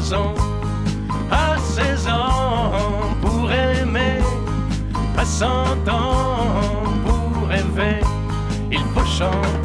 garçon à 16 ans pour aimer, à 100 ans pour rêver. Il faut chanter